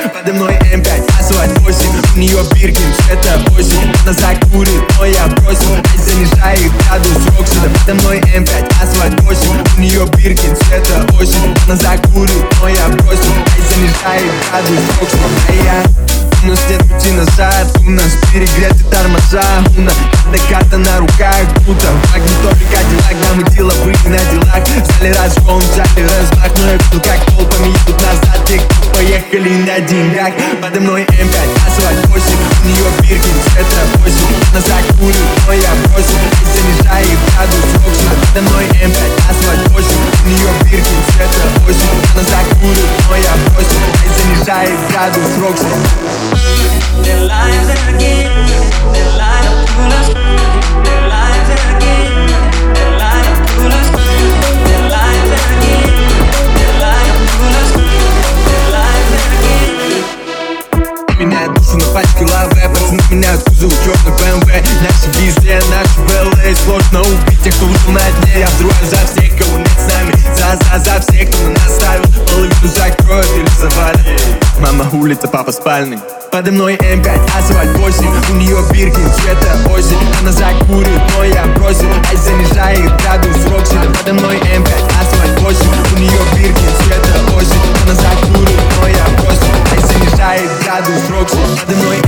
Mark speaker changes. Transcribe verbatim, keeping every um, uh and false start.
Speaker 1: подо мной эм пять, асфальт восемь. У нее Биркин, цвета осень. Она закурит, но я бросил. Ай, занижает градус Роксида. Подо мной эм пять, асфальт восемь. У нее Биркин, цвета осень. Она закурит, но я бросил. Ай, занижает градус Роксида. А я... У нас нет пути назад, у нас перегреты тормоза. У нас карта на руках, будто магнитоль, кадиллак. Да, мы деловые на делах. Взяли разгон, взяли размах. Но я видел, как толпами едут назад. Те, кто поехали на деньгах. Подо мной эм пять, асфальт восемь. У нее Биркин, цвета восемь. Она закурит, но я бросил. И занижает градус Роксида. Подо мной эм пять, асфальт восемь. У нее Биркин, цвета восемь. Она закурит, но я бросил. И занижает градус Роксида.
Speaker 2: Their lives again, their life pull us, their lives again, their life pull us, their lives again, their life pull us, their lives again.
Speaker 1: Меняют душу на пачке лаве, пацаны меняют кузов черный бэ эм вэ. Наши везде, наши вэл эй. Сложно убить тех, кто ушел на дне. Я взрываю за всех, кого нет с нами. За, за, за всех, кто на нас ставил. Половину закроют или завалят. Мама улица, папа спальный. Подо мной эм пять, асфальт восемь. У нее Биркин, цвета осень. Она закурит, но я бросил. Ай, занижает градус Роксида. Подо мной эм пять, асфальт восемь. У нее Биркин, цвета осень. Она закурит, но я бросил. Ай, занижает градус Роксида. Подо мной